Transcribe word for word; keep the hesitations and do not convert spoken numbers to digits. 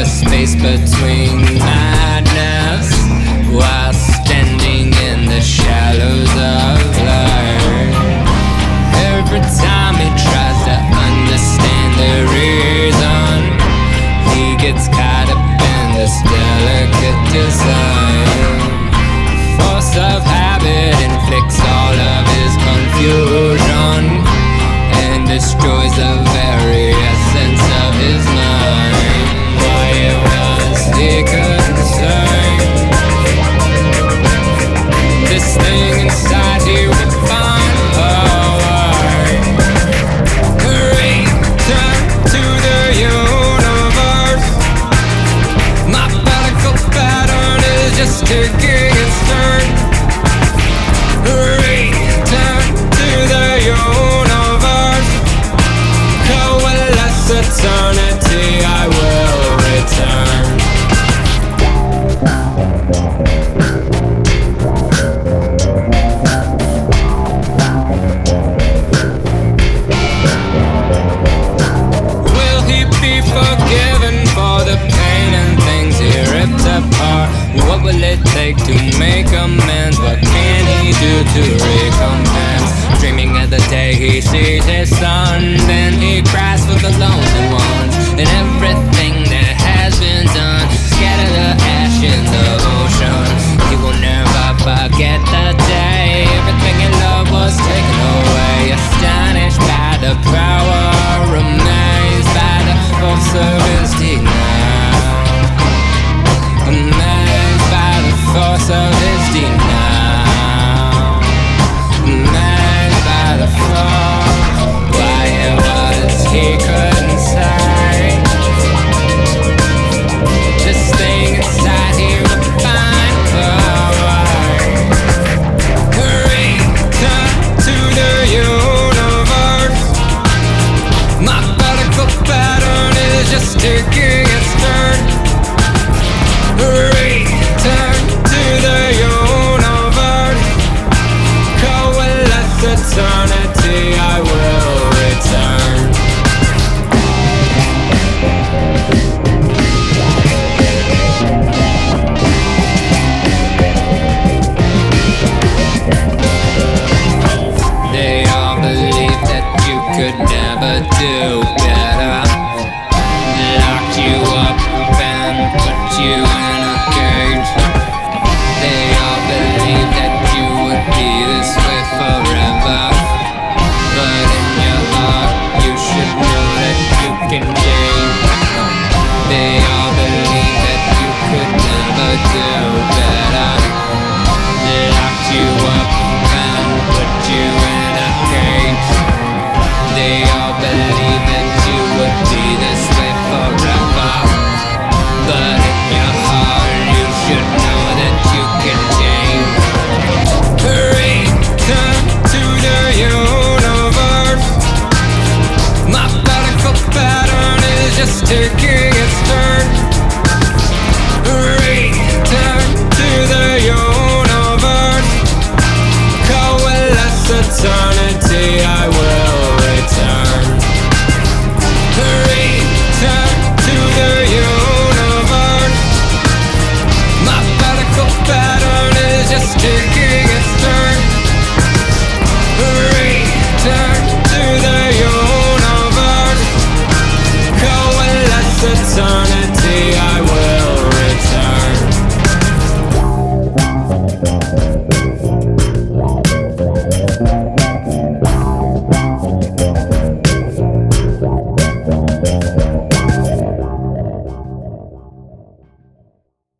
space between madness while standing in the shallows of life. Every time he tries to understand the reason, he gets caught up in this delicate design. Force of habit inflicts all of his confusion and destroys the very essence of his mind. Why it was he couldn't say. This thing inside he would find power. Return to the universe. My particle pattern is just taking its turn. Return to the universe. Coalesce eternity, I will return. Will he be forgiven for the pain and things he ripped apart? What will it take to make amends? What can he do to recompense? Dreaming of the day he sees his son, then he cries for the lonely ones and everything that has been done. Scatter the ash in the ocean. He will never forget the day everything he loved was taken away. Astonished by the power, amazed by the force of his denial. Amazed by the force of his denial. Amazed by the force. Why it was he couldn't say. This thing inside here would find power. Return to the universe. My particle pattern is just taking its turn. Return to the universe. Coalesce eternity, I will return. They all believed that you could never do better. Locked you up and put you in